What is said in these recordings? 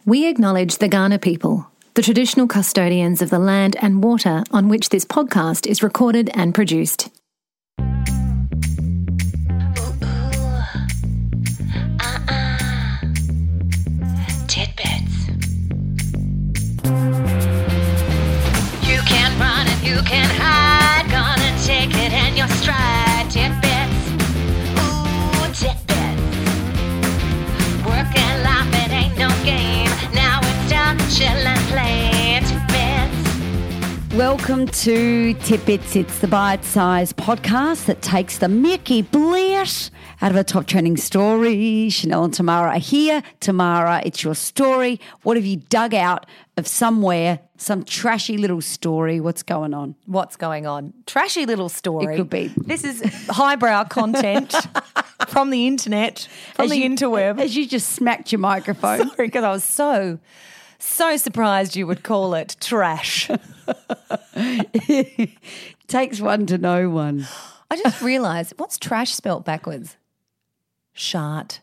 We acknowledge the Kaurna people, the traditional custodians of the land and water on which this podcast is recorded and produced. Tidbits. You can run and you can hide, gonna take it in your stride. Tidbits. Ooh, tidbits. Work and life, it ain't no game. Now it's time to chill and play. Tidbits. Welcome to Tidbits. It's the bite-sized podcast that takes the Mickey Bliss out of a top trending story. Chanel and Tamara are here. Tamara, it's your story. What have you dug out of somewhere, some trashy little story? What's going on? What's going on? Trashy little story. It could be. This is highbrow content from the internet, from the interweb. As you just smacked your microphone. Sorry, because I was so surprised you would call it trash. Takes one to know one. I just realised, what's trash spelt backwards? Shart.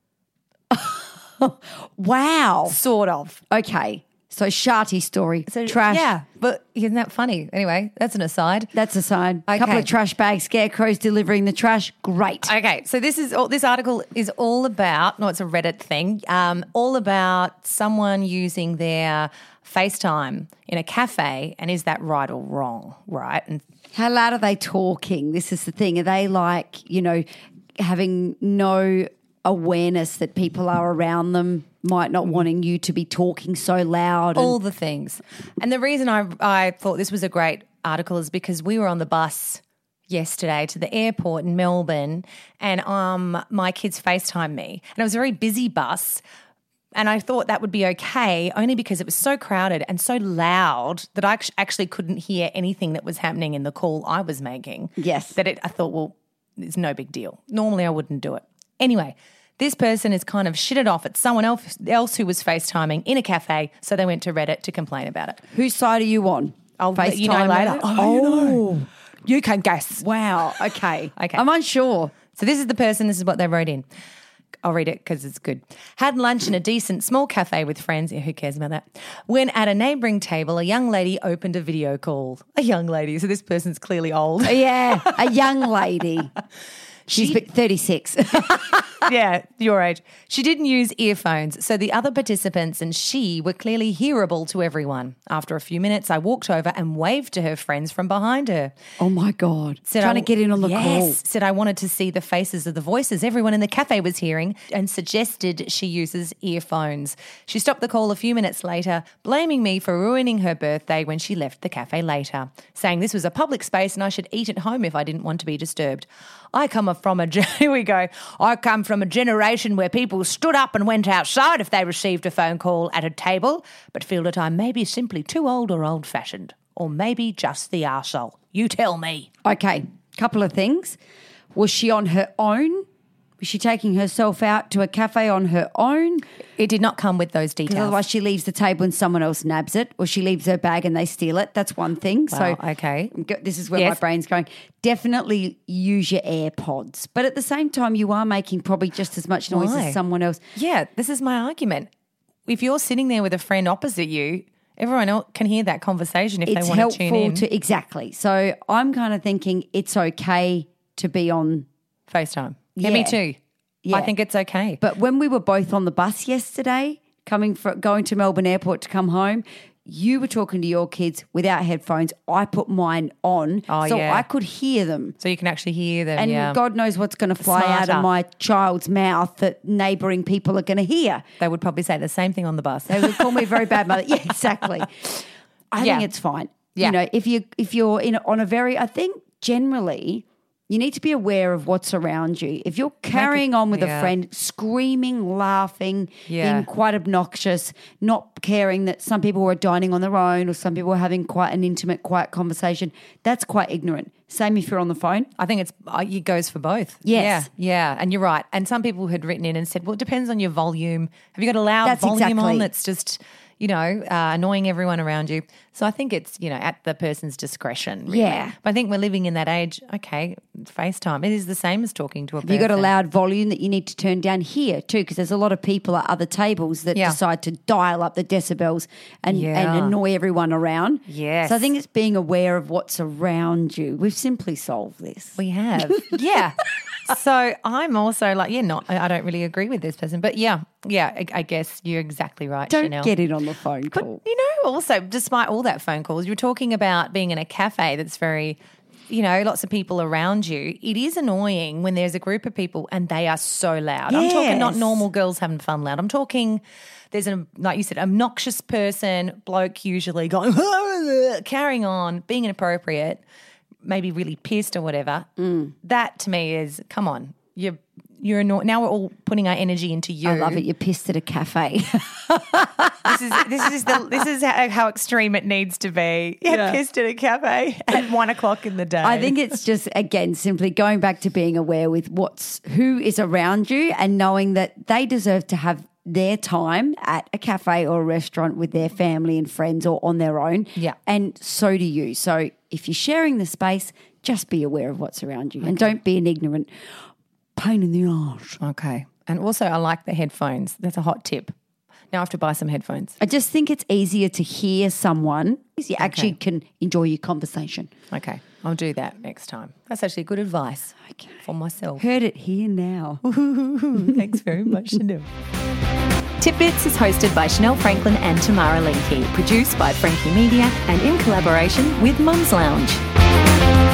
Wow. Sort of. Okay. So sharty story. So, trash. Yeah, but isn't that funny? Anyway, that's an aside. That's a sign. A Okay. couple of trash bags, scarecrows delivering the trash. Great. Okay, so this article is all about, no, it's a Reddit thing, all about someone using their FaceTime in a cafe, and is that right or wrong, right? And How loud are they talking? This is the thing. Are they like, having no awareness that people are around them, might not wanting you to be talking so loud? all the things. And the reason I thought this was a great article is because we were on the bus yesterday to the airport in Melbourne, and my kids FaceTimed me. And it was a very busy bus. And I thought that would be okay, only because it was so crowded and so loud that I actually couldn't hear anything that was happening in the call I was making. Yes. I thought, well, it's no big deal. Normally I wouldn't do it. Anyway, this person has kind of shitted off at someone else who was FaceTiming in a cafe, so they went to Reddit to complain about it. Whose side are you on? I'll let you know FaceTime later. Reddit? Oh, you can guess. Wow. Okay. Okay. I'm unsure. So this is the person, this is what they wrote in. I'll read it because it's good. Had lunch in a decent small cafe with friends. Yeah, who cares about that? When at a neighbouring table, a young lady opened a video call. A young lady. So this person's clearly old. Yeah. A young lady. She's 36. Yeah, your age. She didn't use earphones, so the other participants and she were clearly hearable to everyone. After a few minutes, I walked over and waved to her friends from behind her. Oh, my God. Trying to get in on the call. Said I wanted to see the faces of the voices everyone in the cafe was hearing, and suggested she uses earphones. She stopped the call a few minutes later, blaming me for ruining her birthday when she left the cafe later, saying this was a public space and I should eat at home if I didn't want to be disturbed. I come from a generation where people stood up and went outside if they received a phone call at a table, but feel that I'm maybe simply too old or old-fashioned, or maybe just the arsehole. You tell me. Okay. Couple of things. Was she on her own? Was she taking herself out to a cafe on her own? It did not come with those Because details. otherwise she leaves the table and someone else nabs it, or she leaves her bag and they steal it. That's one thing. Wow, So okay. This is where Yes. my brain's going. Definitely use your AirPods. But at the same time, you are making probably just as much noise Why? as someone else. Yeah, this is my argument. If you're sitting there with a friend opposite you, everyone else can hear that conversation if It's they want to tune helpful in. to exactly. So I'm kind of thinking it's okay to be on. FaceTime. Yeah, me Yeah. too. Yeah. I think it's okay. But when we were both on the bus yesterday, going to Melbourne Airport to come home, you were talking to your kids without headphones. I put mine on so yeah. I could hear them. So you can actually hear them. And yeah. God knows what's going to fly out Smarter. of my child's mouth that neighbouring people are going to hear. They would probably say the same thing on the bus. They would call me a very bad mother. Yeah, exactly. I Yeah. think it's fine. Yeah. If you're on a very, I think generally you need to be aware of what's around you. If you're carrying on with a yeah. friend, screaming, laughing, Yeah. being quite obnoxious, not caring that some people were dining on their own or some people were having quite an intimate, quiet conversation, that's quite ignorant. Same if you're on the phone. I think it goes for both. Yes. Yeah, and you're right. And some people had written in and said, well, it depends on your volume. Have you got a loud That's volume exactly. on that's just, annoying everyone around you. So I think it's, at the person's discretion. Really. Yeah. But I think we're living in that age, okay, FaceTime. It is the same as talking to a person. You've got a loud volume that you need to turn down here too, because there's a lot of people at other tables that decide to dial up the decibels and annoy everyone around. Yes. So I think it's being aware of what's around you. We've simply solved this. We have. Yeah. So I'm also like, I don't really agree with this person. But I guess you're exactly right, Don't Chanel. get it on the phone call. Also, despite all that phone calls, you're talking about being in a cafe that's very, lots of people around you. It is annoying when there's a group of people and they are so loud. I'm talking not normal girls having fun loud. I'm talking there's, like you said, obnoxious person, bloke usually going, carrying on, being inappropriate, maybe really pissed or whatever. That to me is, come on, you're annoyed. Now we're all putting our energy into you. I love it. You're pissed at a cafe. This is how extreme it needs to be. You're pissed at a cafe at 1 o'clock in the day. I think it's just, again, simply going back to being aware with who is around you and knowing that they deserve to have their time at a cafe or a restaurant with their family and friends or on their own. Yeah. And so do you. So if you're sharing the space, just be aware of what's around you and don't be an ignorant pain in the arse. Okay. And also I like the headphones. That's a hot tip. Now I have to buy some headphones. I just think it's easier to hear someone. You actually can enjoy your conversation. Okay. I'll do that next time. That's actually good advice for myself. Heard it here now. Thanks very much, Chanel. Tidbits is hosted by Chanel Franklin and Tamara Linke, produced by Frankie Media and in collaboration with Mums Lounge.